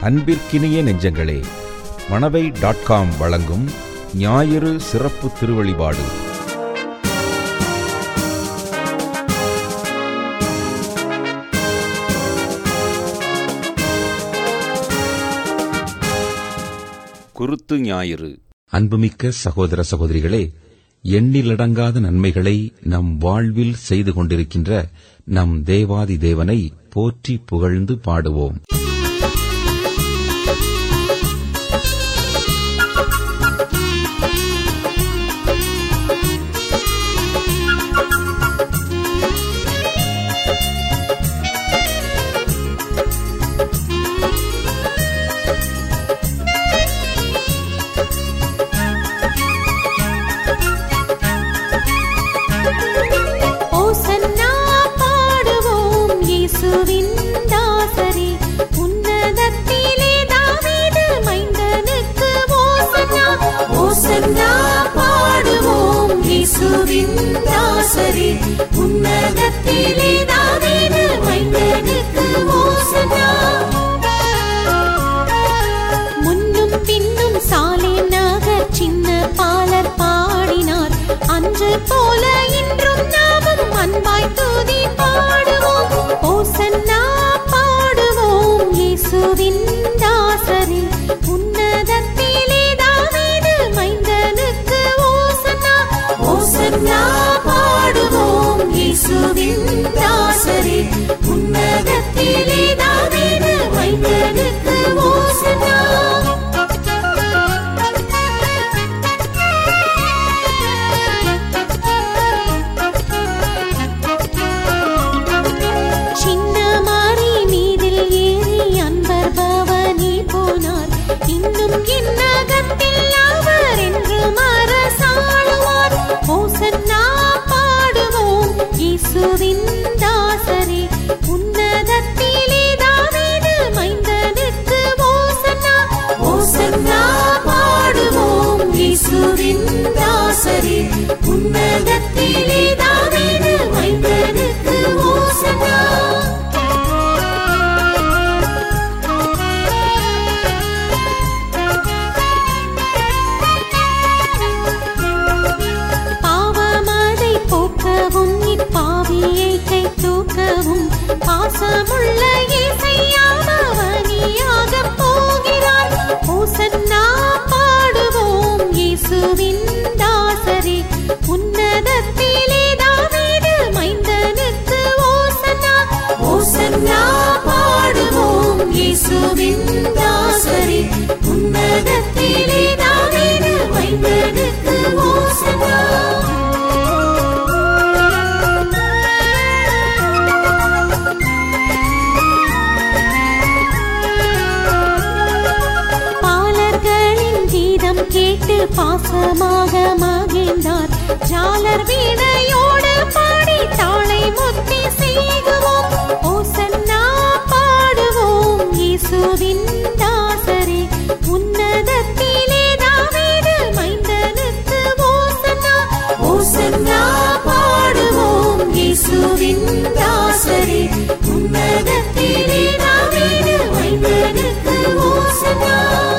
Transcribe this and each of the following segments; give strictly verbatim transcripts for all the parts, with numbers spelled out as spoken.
அன்பிற்கினிய நெஞ்சங்களே, Manavai dot com வழங்கும் ஞாயிறு சிறப்பு திருவழிபாடு. குருத்து ஞாயிறு. அன்புமிக்க சகோதர சகோதரிகளே, எண்ணிலடங்காத நன்மைகளை நம் வாழ்வில் செய்து கொண்டிருக்கின்ற நம் தேவாதி தேவனை போற்றி புகழ்ந்து பாடுவோம். உன்னதத்திலே தாவீது மைந்தனுக்கு ஓசன்னா. முன்னும் பின்னும் சாலேம் நகர் சின்ன பாலர் பாடினார். அன்று போல இன்றும் நாமும் அன்பாய் துதி பாடுவோம். ஓசன்னா பாடுவோம் இயேசுவின் தாசரே. உன்னதத்திலே தாவீது மைந்தனுக்கு ஓசன்னா. ஓசன்னா பாடுவோம் இயேசுவின் தாசரே. உன்னதத்திலே தாவீது மைந்தனுக்கு ஓசன்னா. சின்ன மாறி மீதில் ஏறி அன்பர் பவனி போனார். இன்னும் என்னகத்தில் அவர் என்றும் அரசாளுவார். ஓசன்னா பாடுவோம் இயேசுவின் தாசரே. உன்னதத்திலே தாவீது மைந்தனுக்கு ஓசன்னா. ஓசன்னா பாடுவோம் இயேசுவின் தாசரே. உன்னதத்திலே தாவீது மைந்தனுக்கு ஓசன்னா. பாவமதை போக்கவும் இப்பாவியை கை தூக்கவும் பாசமுள்ள இயேசையா பவனியாக போகிறார். ஓசன்னா பாடுவோம் இயேசுவின் தாசரே. உன்னதத்திலே தாவீது மைந்தனுக்கு ஓசன்னா. ஓசன்னா பாடுவோம் இயேசுவின் தாசரே. உன்னதத்திலே தாவீது மைந்தனுக்கு ஓசன்னா. பாலர்களின் கீதம் கேட்டு பாசமாக மகிழ்ந்தார். ஜாலர் வீணையோடு பாடி தாளை முத்தி செய்குவோம். ஓசன்னா பாடுவோம் இயேசுவின் தாசரே. உன்னதத்திலே தாவீது மைந்தனுக்கு ஓசன்னா. ஓசன்னா பாடுவோம் இயேசுவின் தாசரே. உன்னதத்திலே தாவீது மைந்தனுக்கு ஓசன்னா.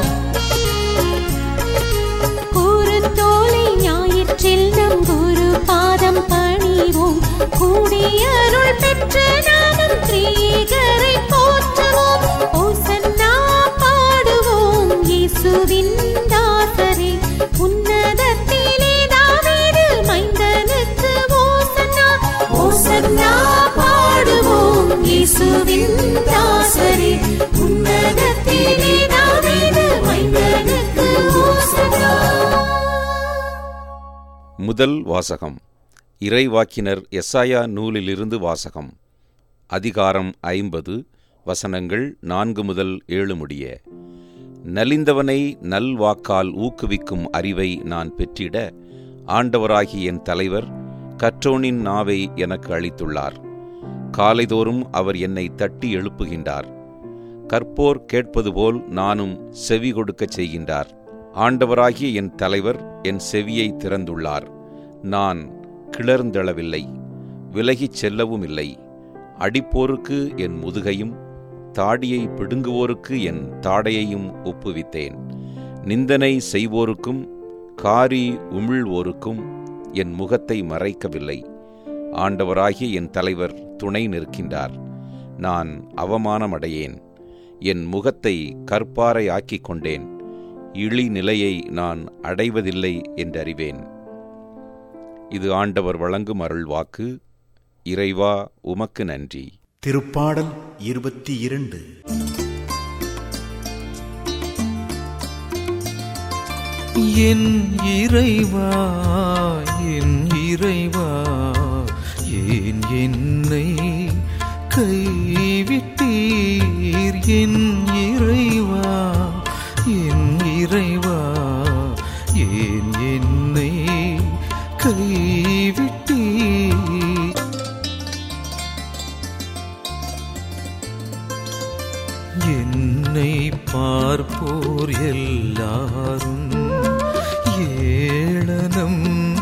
கூறுத்தோலை ஞாயிற்றில் நம் குரு பாதம் பணிவோம். கூடியருள் பெற்ற நாமும் திரியேகரை போற்றுவோம். ஓசன்னா பாடுவோம் இயேசுவின் தாசரே. உன்னதத்திலே தாவீது மைந்தனுக்கு ஓசன்னா. ஓசன்னா பாடுவோம் இயேசுவின் தாசரே. உன்னதத்திலே தாவீது மைந்தனுக்கு ஓசன்னா. முதல் வாசகம். இறைவாக்கினர் எசாயா நூலிலிருந்து வாசகம். அதிகாரம் ஐம்பது, வசனங்கள் நான்கு முதல் ஏழு முடிய. நலிந்தவனை நல்வாக்கால் ஊக்குவிக்கும் அறிவை நான் பெற்றிட ஆண்டவராகிய என் தலைவர் கற்றோனின் நாவை எனக்கு அளித்துள்ளார். காலைதோறும் அவர் என்னை தட்டி எழுப்புகின்றார். கற்போர் கேட்பது போல் நானும் செவி கொடுக்கச் செய்கின்றார். ஆண்டவராகிய என் தலைவர் என் செவியை திறந்துள்ளார். நான் கிளர்ந்தெழவில்லை, விலகிச் செல்லவும் இல்லை. அடிப்போருக்கு என் முதுகையும் தாடியை பிடுங்குவோருக்கு என் தாடையையும் ஒப்புவித்தேன். நிந்தனை செய்வோருக்கும் காரி உமிழ்வோருக்கும் என் முகத்தை மறைக்கவில்லை. ஆண்டவராகிய என் தலைவர் துணை நிற்கின்றார். நான் அவமானமடையேன். என் முகத்தை கற்பாறை ஆக்கிக் கொண்டேன். இழிநிலையை நான் அடைவதில்லை என்றறிவேன். இது ஆண்டவர் வழங்கும் அருள்வாக்கு. இறைவா, உமக்கு நன்றி. திருப்பாடல் இருபத்தி இரண்டு. என் இறைவா, என் இறைவா, ஏன் என்னை கைவிட்டீர்? என் இறைவா, என் இறைவா, ஏன் என்னை கைவிட்டீர்? என்னை பார்ப்போர் எல்லாரும் ஏளனம்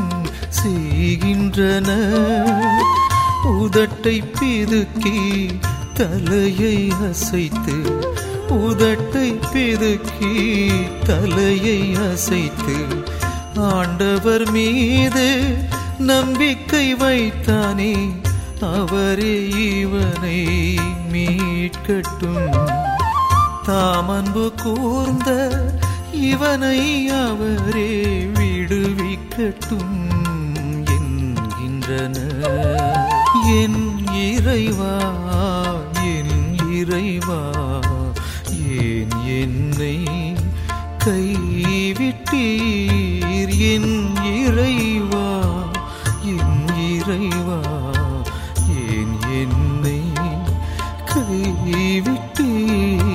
செய்கின்றனர். உதட்டை பிதுக்கி தலையை அசைத்து, உதட்டை பிதுக்கி தலையை அசைத்து, ஆண்டவர் மீது நம்பிக்கை வைத்தானே, அவரே இவனை மீட்கட்டும். தாமன்பு கூர்ந்த இவனை அவரே விடுவிக்கட்டும் என்கின்றனர். என் இறைவா, என் இறைவா, ஏன் என்னை கைவிட்டீர்? என் இறைவா, என் இறைவா, ஏன் என்னை கைவிட்டீர்?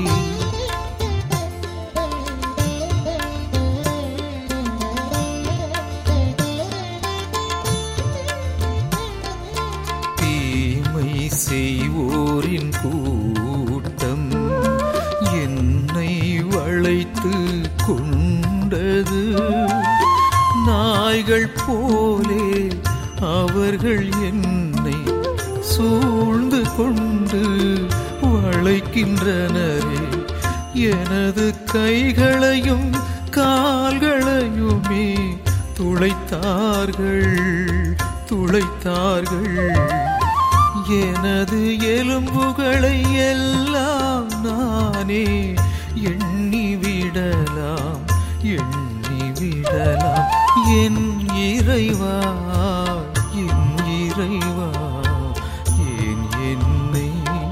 செய்வோரின் கூட்டம் என்னை வளைத்து கொண்டது. நாய்கள் போலே அவர்கள் என்னை சூழ்ந்து கொண்டு வளைக்கின்றனரே. எனது கைகளையும் கால்களையுமே துளைத்தார்கள், துளைத்தார்கள். எனது எலும்புகளை எல்லாம் நானே எண்ணிவிடலாம், எண்ணிவிடலாம். என் இறைவா, என் இறைவா, ஏன் என்னை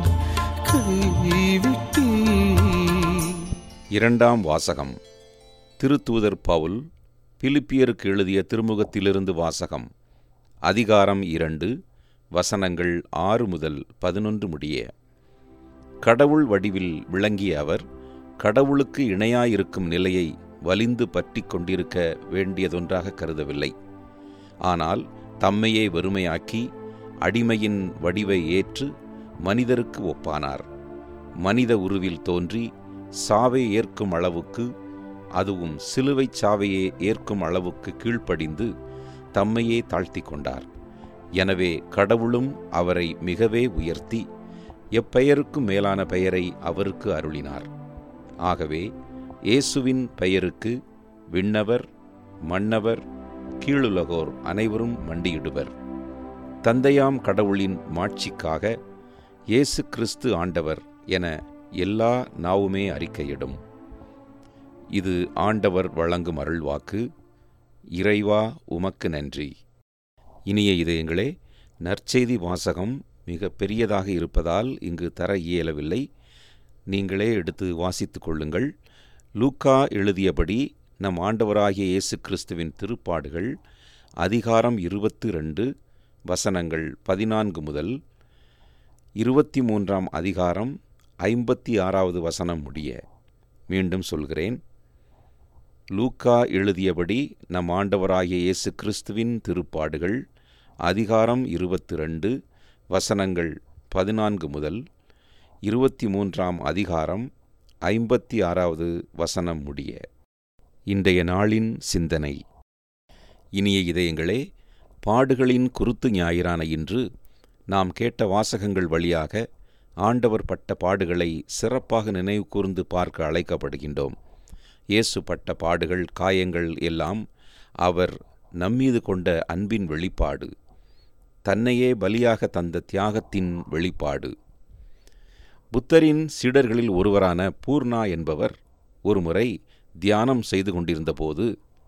கைவிட்டீர்? இரண்டாம் வாசகம். திருத்தூதர் பவுல் பிலிப்பியருக்கு எழுதிய திருமுகத்திலிருந்து வாசகம். அதிகாரம் இரண்டு, வசனங்கள் ஆறு முதல் பதினொன்று முடிய. கடவுள் வடிவில் விளங்கிய அவர் கடவுளுக்கு இணையாயிருக்கும் நிலையை வலிந்து பற்றி கொண்டிருக்க வேண்டியதொன்றாக கருதவில்லை. ஆனால் தம்மையே வெறுமையாக்கி அடிமையின் வடிவை ஏற்று மனிதருக்கு ஒப்பானார். மனித உருவில் தோன்றி சாவை ஏற்கும் அளவுக்கு, அதுவும் சிலுவைச் சாவையே ஏற்கும் அளவுக்கு கீழ்ப்படிந்து தம்மையே தாழ்த்தி கொண்டார். எனவே கடவுளும் அவரை மிகவே உயர்த்தி எப்பெயருக்கும் மேலான பெயரை அவருக்கு அருளினார். ஆகவே இயேசுவின் பெயருக்கு விண்ணவர், மன்னவர், கீழுலகோர் அனைவரும் மண்டியிடுவர். தந்தையாம் கடவுளின் மாட்சிக்காக இயேசு கிறிஸ்து ஆண்டவர் என எல்லா நாவுமே அறிக்கையிடும். இது ஆண்டவர் வழங்கும் அருள்வாக்கு. இறைவா, உமக்கு நன்றி. இனிய இதயங்களே, நற்செய்தி வாசகம் மிக பெரியதாக இருப்பதால் இங்கு தர இயலவில்லை. நீங்களே எடுத்து வாசித்து கொள்ளுங்கள். லூக்கா எழுதியபடி நம் ஆண்டவராகிய இயேசு கிறிஸ்துவின் திருப்பாடுகள் அதிகாரம் இருபத்தி ரெண்டு, வசனங்கள் பதினான்கு முதல் இருபத்தி மூன்றாம் அதிகாரம் ஐம்பத்தி ஆறாவது வசனம் முடிய. மீண்டும் சொல்கிறேன். லூக்கா எழுதியபடி நம் ஆண்டவராகிய இயேசு கிறிஸ்துவின் திருப்பாடுகள் அதிகாரம் இருபத்தி ரெண்டு, வசனங்கள் பதினான்கு முதல் இருபத்தி மூன்றாம் அதிகாரம் ஐம்பத்தி ஆறாவது வசனம் முடிய. இன்றைய நாளின் சிந்தனை. இனிய இதயங்களே, பாடுகளின் குருத்து ஞாயிறான இன்று நாம் கேட்ட வாசகங்கள் வழியாக ஆண்டவர் பட்ட பாடுகளை சிறப்பாக நினைவு கூர்ந்து பார்க்க அழைக்கப்படுகின்றோம். இயேசு பட்ட பாடுகள், காயங்கள் எல்லாம் அவர் நம்மீது கொண்ட அன்பின் வெளிப்பாடு, தன்னையே பலியாக தந்த தியாகத்தின் வெளிப்பாடு. புத்தரின் சீடர்களில் ஒருவரான பூர்ணா என்பவர் ஒருமுறை தியானம் செய்து கொண்டிருந்தபோது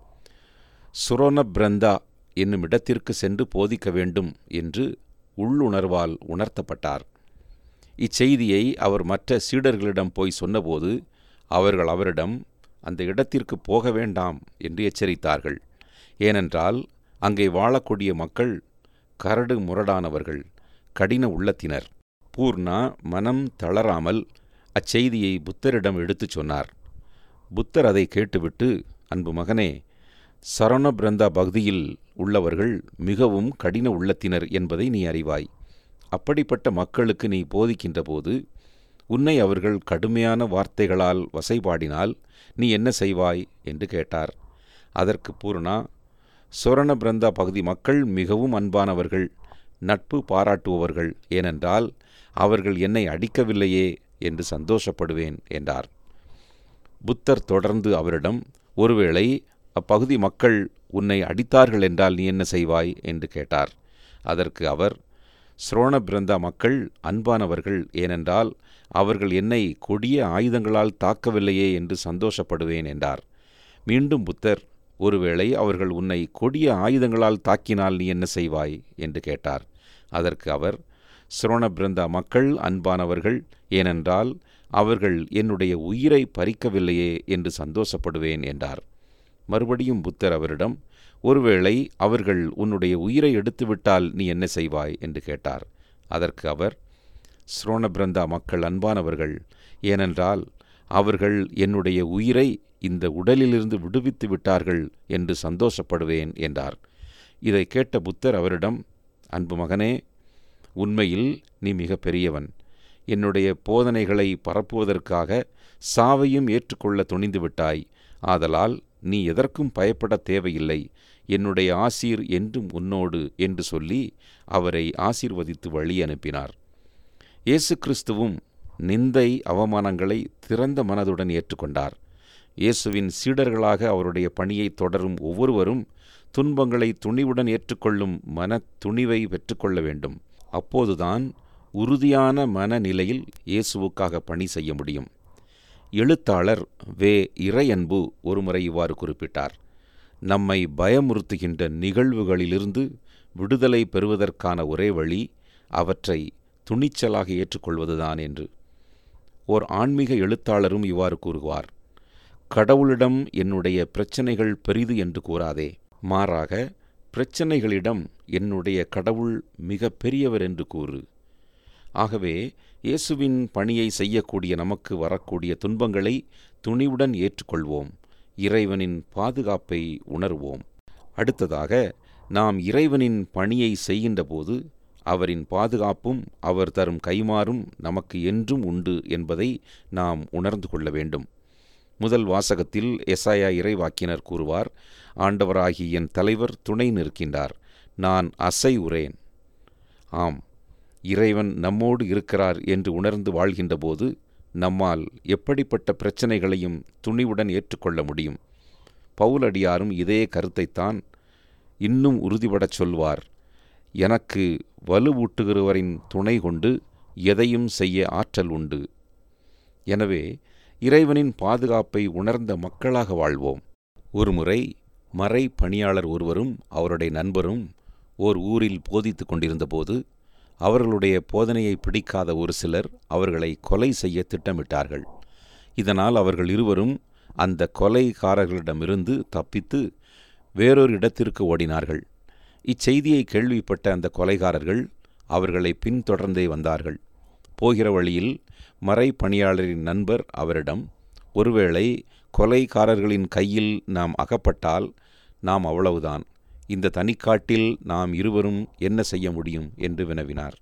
சுரோனபிரந்தா என்னும் இடத்திற்கு சென்று போதிக்க வேண்டும் என்று உள்ளுணர்வால் உணர்த்தப்பட்டார். இச்செய்தியை அவர் மற்ற சீடர்களிடம் போய் சொன்னபோது அவர்கள் அவரிடம் அந்த இடத்திற்கு போக வேண்டாம் என்று எச்சரித்தார்கள். ஏனென்றால் அங்கே வாழக்கூடிய மக்கள் கரடு முரடானவர்கள், கடின உள்ளத்தினர். பூர்ணா மனம் தளராமல் அச்செய்தியை புத்தரிடம் எடுத்துச் சொன்னார். புத்தர் அதை கேட்டுவிட்டு, அன்பு மகனே, சரணபிரந்தா பகுதியில் உள்ளவர்கள் மிகவும் கடின உள்ளத்தினர் என்பதை நீ அறிவாய். அப்படிப்பட்ட மக்களுக்கு நீ போதிக்கின்ற போது உன்னை அவர்கள் கடுமையான வார்த்தைகளால் வசைபாடினால் நீ என்ன செய்வாய் என்று கேட்டார். அதற்கு பூர்ணா, சொரணபிரந்தா பகுதி மக்கள் மிகவும் அன்பானவர்கள், நட்பு பாராட்டுபவர்கள். ஏனென்றால் அவர்கள் என்னை அடிக்கவில்லையே என்று சந்தோஷப்படுவேன் என்றார். புத்தர் தொடர்ந்து அவரிடம், ஒருவேளை அப்பகுதி மக்கள் உன்னை அடித்தார்கள் என்றால் நீ என்ன செய்வாய் என்று கேட்டார். அதற்கு அவர், ஸ்ரோணபிரந்தா மக்கள் அன்பானவர்கள், ஏனென்றால் அவர்கள் என்னை கொடிய ஆயுதங்களால் தாக்கவில்லையே என்று சந்தோஷப்படுவேன் என்றார். மீண்டும் புத்தர், ஒருவேளை அவர்கள் உன்னை கொடிய ஆயுதங்களால் தாக்கினால் நீ என்ன செய்வாய் என்று கேட்டார். அதற்கு அவர், ஸ்ரோணபிரந்தா மக்கள் அன்பானவர்கள், ஏனென்றால் அவர்கள் என்னுடைய உயிரை பறிக்கவில்லையே என்று சந்தோஷப்படுவேன் என்றார். மறுபடியும் புத்தர் அவரிடம், ஒருவேளை அவர்கள் உன்னுடைய உயிரை எடுத்துவிட்டால் நீ என்ன செய்வாய் என்று கேட்டார். அதற்கு அவர், ஸ்ரோணபிரந்தா மக்கள் அன்பானவர்கள், ஏனென்றால் அவர்கள் என்னுடைய உயிரை இந்த உடலிலிருந்து விடுவித்து விட்டார்கள் என்று சந்தோஷப்படுவேன் என்றார். இதை கேட்ட புத்தர் அவரிடம், அன்பு மகனே, உண்மையில் நீ மிக பெரியவன். என்னுடைய போதனைகளை பரப்புவதற்காக சாவையும் ஏற்றுக்கொள்ள துணிந்து விட்டாய். ஆதலால் நீ எதற்கும் பயப்பட தேவையில்லை. என்னுடைய ஆசீர் என்றும் உன்னோடு என்று சொல்லி அவரை ஆசீர்வதித்து வழி அனுப்பினார். இயேசு கிறிஸ்துவும் நிந்தை அவமானங்களை திறந்த மனதுடன் ஏற்றுக்கொண்டார். இயேசுவின் சீடர்களாக அவருடைய பணியை தொடரும் ஒவ்வொருவரும் துன்பங்களை துணிவுடன் ஏற்றுக்கொள்ளும் மன துணிவை பெற்றுக்கொள்ள வேண்டும். அப்போதுதான் உறுதியான மனநிலையில் இயேசுவுக்காக பணி செய்ய முடியும். எழுத்தாளர் வே இறையன்பு ஒருமுறை இவ்வாறு குறிப்பிட்டார், நம்மை பயமுறுத்துகின்ற நிகழ்வுகளிலிருந்து விடுதலை பெறுவதற்கான ஒரே வழி அவற்றை துணிச்சலாக ஏற்றுக்கொள்வதுதான் என்று. ஓர் ஆன்மீக எழுத்தாளரும் இவ்வாறு கூறுவார், கடவுளிடம் என்னுடைய பிரச்சனைகள் பெரிது என்று கூறாதே, மாறாக பிரச்சனைகளிடம் என்னுடைய கடவுள் மிக பெரியவர் என்று கூறு. ஆகவே இயேசுவின் பணியை செய்யக்கூடிய நமக்கு வரக்கூடிய துன்பங்களை துணிவுடன் ஏற்றுக்கொள்வோம், இறைவனின் பாதுகாப்பை உணர்வோம். அடுத்ததாக, நாம் இறைவனின் பணியை செய்கின்ற போது அவரின் பாதுகாப்பும் அவர் தரும் கைமாறும் நமக்கு என்றும் உண்டு என்பதை நாம் உணர்ந்து கொள்ள வேண்டும். முதல் வாசகத்தில் எசாயா இறைவாக்கினர் கூறுவார், ஆண்டவராகிய என் தலைவர் துணை நிற்கின்றார், நான் அசை உறேன். ஆம், இறைவன் நம்மோடு இருக்கிறார் என்று உணர்ந்து வாழ்கின்ற போது நம்மால் எப்படிப்பட்ட பிரச்சனைகளையும் துணிவுடன் ஏற்றுக்கொள்ள முடியும். பவுலடியாரும் இதே கருத்தைத்தான் இன்னும் உறுதிபடச் சொல்வார், எனக்கு வலுவூட்டுகிறவரின் துணை கொண்டு எதையும் செய்ய ஆற்றல் உண்டு. எனவே இறைவனின் பாதுகாப்பை உணர்ந்த மக்களாக வாழ்வோம். ஒருமுறை மறை பணியாளர் ஒருவரும் அவருடைய நண்பரும் ஓர் ஊரில் போதித்து கொண்டிருந்தபோது அவர்களுடைய போதனையை பிடிக்காத ஒரு சிலர் அவர்களை கொலை செய்ய திட்டமிட்டார்கள். இதனால் அவர்கள் இருவரும் அந்த கொலைகாரர்களிடமிருந்து தப்பித்து வேறொரு இடத்திற்கு ஓடினார்கள். இச்செய்தியை கேள்விப்பட்ட அந்த கொலைகாரர்கள் அவர்களை பின்தொடர்ந்தே வந்தார்கள். போகிற வழியில் மறை பணியாளரின் நண்பர் அவரிடம், ஒருவேளை கொலைகாரர்களின் கையில் நாம் அகப்பட்டால் நாம் அவ்வளவுதான், இந்த தனிக்காட்டில் நாம் இருவரும் என்ன செய்ய முடியும் என்று வினவினார்.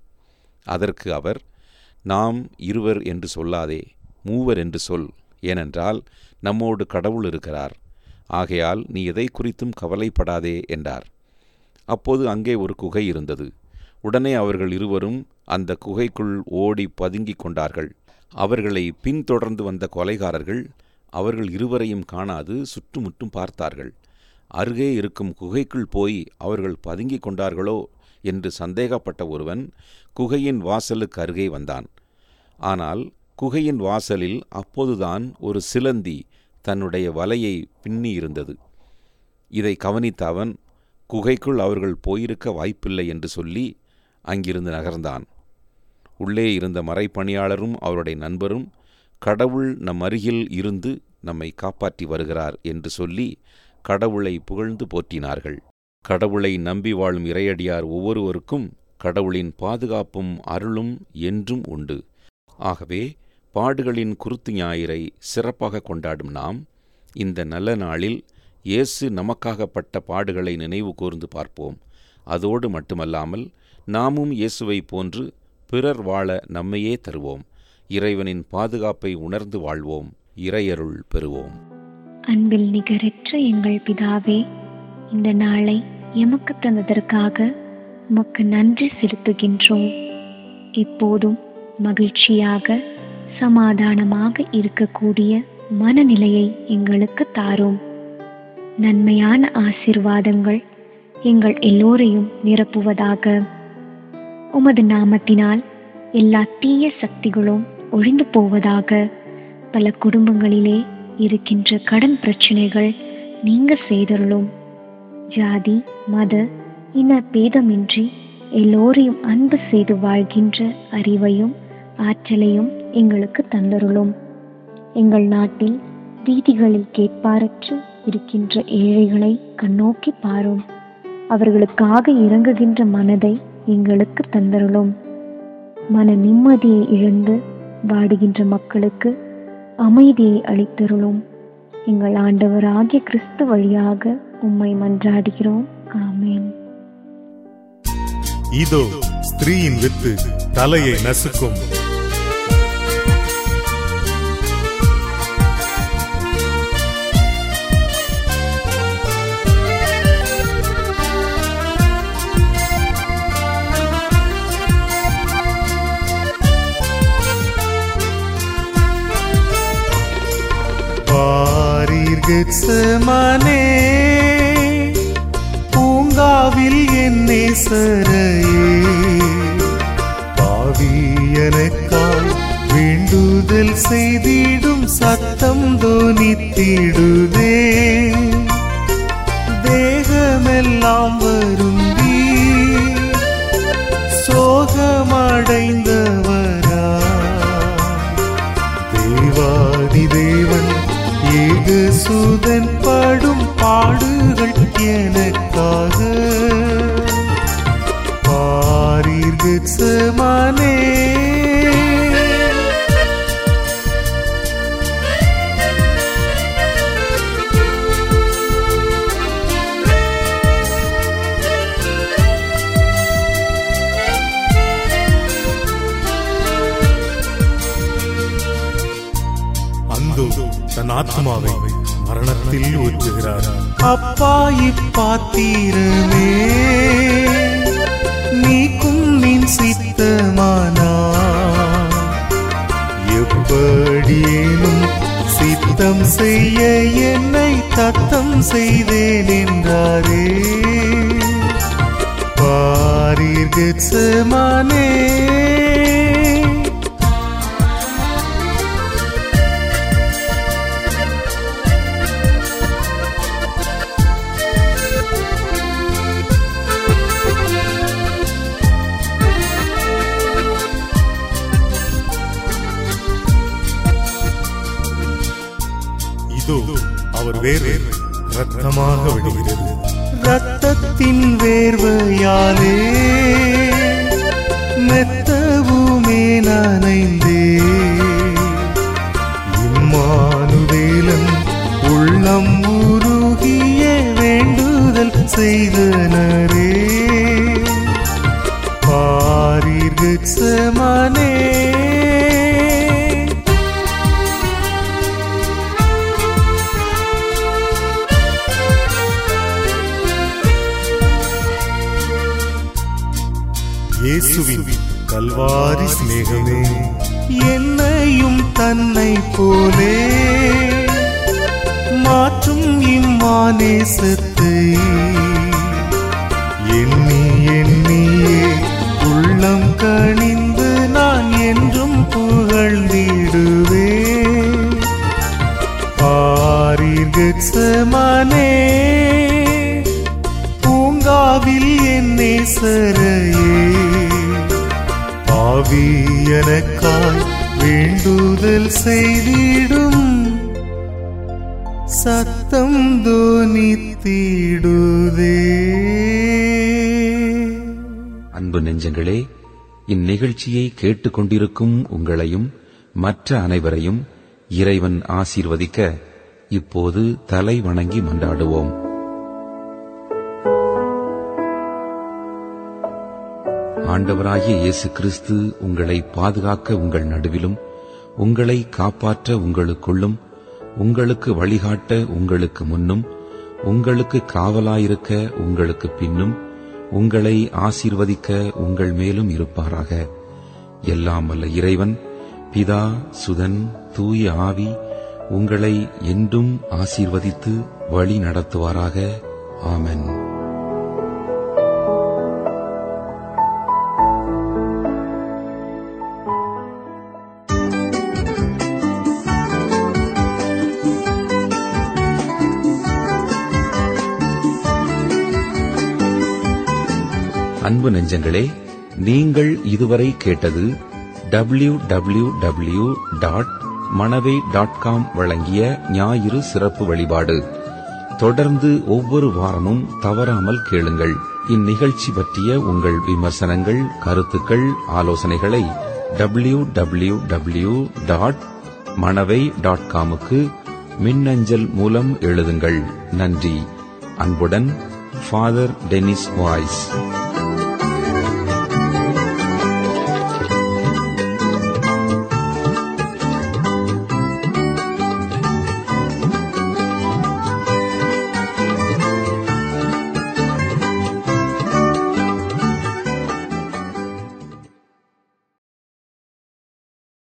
அதற்கு அவர், நாம் இருவர் என்று சொல்லாதே, மூவர் என்று சொல், ஏனென்றால் நம்மோடு கடவுள் இருக்கிறார். ஆகையால் நீ எதை குறித்தும் கவலைப்படாதே என்றார். அப்போது அங்கே ஒரு குகை இருந்தது. உடனே அவர்கள் இருவரும் அந்த குகைக்குள் ஓடி பதுங்கிக் கொண்டார்கள். அவர்களை பின்தொடர்ந்து வந்த கொலைகாரர்கள் அவர்கள் இருவரையும் காணாது சுற்றுமுற்றும் பார்த்தார்கள். அருகே இருக்கும் குகைக்குள் போய் அவர்கள் பதுங்கிக் கொண்டார்களோ என்று சந்தேகப்பட்ட ஒருவன் குகையின் வாசலுக்கு அருகே வந்தான். ஆனால் குகையின் வாசலில் அப்போதுதான் ஒரு சிலந்தி தன்னுடைய வலையை பின்னியிருந்தது. இதை கவனித்த அவன் குகைக்குள் அவர்கள் போயிருக்க வாய்ப்பில்லை என்று சொல்லி அங்கிருந்து நகர்ந்தான். உள்ளே இருந்த மறைப்பணியாளரும் அவருடைய நண்பரும் கடவுள் நம் அருகில் இருந்து நம்மை காப்பாற்றி வருகிறார் என்று சொல்லி கடவுளை புகழ்ந்து போற்றினார்கள். கடவுளை நம்பி வாழும் இறையடியார் ஒவ்வொருவருக்கும் கடவுளின் பாதுகாப்பும் அருளும் என்றும் உண்டு. ஆகவே பாடுகளின் குருத்து ஞாயிறை சிறப்பாக கொண்டாடும் நாம் இந்த நல்ல நாளில் இயேசு நமக்காகப்பட்ட பாடுகளை நினைவு கூர்ந்து பார்ப்போம். அதோடு மட்டுமல்லாமல் நாமும் இயேசுவை போன்று பிறர் வாழ நம்மையே தருவோம். இறைவனின் பாதுகாப்பை உணர்ந்து வாழ்வோம். இறையருள் பெறுவோம். அன்பில் நிகரற்ற எங்கள் பிதாவே, இந்த நாளை எமக்கு தந்ததற்காக உமக்கு நன்றி செலுத்துகின்றோம். இப்போதும் மகிழ்ச்சியாக சமாதானமாக இருக்கக்கூடிய மனநிலையை எங்களுக்கு தாரும். நன்மையான ஆசீர்வாதங்கள் எங்கள் எல்லோரையும் நிரப்புவதாக. உமது நாமத்தினால் எல்லா தீய சக்திகளும் ஒழிந்து போவதாக. பல குடும்பங்களிலே இருக்கின்ற கடன் பிரச்சனைகள் நீங்க செய்தருளும். ஜாதி மத இன பேதமின்றி எல்லோரையும் அன்பு செய்து வாழ்கின்ற அறிவையும் ஆற்றலையும் எங்களுக்கு தந்தருளும். எங்கள் நாட்டில் வீதிகளில் கேட்பாரற்று இருக்கின்ற ஏழைகளை கண்ணோக்கி பாரும். அவர்களுக்காக இறங்குகின்ற மனதை எங்களுக்கு தந்தருளும். மன நிம்மதியை இழந்து வாடுகின்ற மக்களுக்கு அமைதியை அளித்தருளும். எங்கள் ஆண்டவராகிய கிறிஸ்து வழியாக உம்மை மன்றாடுகிறோம். ஆமென். இதோ ஸ்திரீயின் வித்து தலையை நசுக்கும். கெத்செமனே பூங்காவில் என் நேசரையே, பாவி எனக்காய் வேண்டுதல் செய்திடும் சத்தம் தொனித்திடுதே. தேகமெல்லாம் வருந்தி சோகமடைந்தவரா, தேவாதி தேவன் ஏகசுதன் படும் பாடுகள் எனக்காக. பாரீர் கெத்செமனே, தன் ஆத்மாவை மரணத்தில் ஊற்றுகிறார். அப்பா இப்பாத்திரமே நீக்கும் நின் சித்தமானா, எப்படியேனும் சித்தம் செய்ய என்னை தத்தம் செய்தேன் என்றாரே. பாரீர் கெத்செமனே, அவர் வேர்வை ரத்தமாக விடுகிறது. ரத்தத்தின் வேர்வையாலே மெத்தவுமே நனைந்தே, இம்மானுவேலன் உள்ளம் உருகிய வேண்டுதல் செய்தனரே. பாரீர் கெத்செமனே, இயேசுவின் கல்வாரி சிநேகமே என்னையும் தன்னை போலே மாற்றும் இம்மானேசத்தை எண்ணி எண்ணியே உள்ளம் கனிந்து நான் என்றும் புகழ்ந்திடுவே. பாரீர் கெத்செமனே பூங்காவில் என் நேசரையே ஆவி எனக்காய் வேண்டுதல் செய்திடும் சத்தம் தோனித்திடுதே. அன்பு நெஞ்சங்களே, இந்நிகழ்ச்சியை கேட்டுக்கொண்டிருக்கும் உங்களையும் மற்ற அனைவரையும் இறைவன் ஆசீர்வதிக்க இப்போது தலை வணங்கி மன்றாடுவோம். ஆண்டவராகிய இயேசு கிறிஸ்து உங்களை பாதுகாக்க உங்கள் நடுவிலும், உங்களை காப்பாற்ற உங்களுக்குள்ளும், உங்களுக்கு வழிகாட்ட உங்களுக்கு முன்னும், உங்களுக்கு காவலாயிருக்க உங்களுக்கு பின்னும், உங்களை ஆசீர்வதிக்க உங்கள் மேலும் இருப்பாராக. எல்லாம் வல்ல இறைவன் பிதா, சுதன், தூய ஆவி உங்களை என்றும் ஆசீர்வதித்து வழி நடத்துவாராக. ஆமென். அன்பு நெஞ்சங்களே, நீங்கள் இதுவரை கேட்டது W W W dot Manavai dot com வழங்கிய ஞாயிறு சிறப்பு வழிபாடு. தொடர்ந்து ஒவ்வொரு வாரமும் தவறாமல் கேளுங்கள். இந்நிகழ்ச்சி பற்றிய உங்கள் விமர்சனங்கள், கருத்துக்கள், ஆலோசனைகளை W W W dot Manavai dot காமுக்கு மின்னஞ்சல் மூலம் எழுதுங்கள். நன்றி. அன்புடன், ஃபாதர் டெனிஸ் வாய்ஸ்.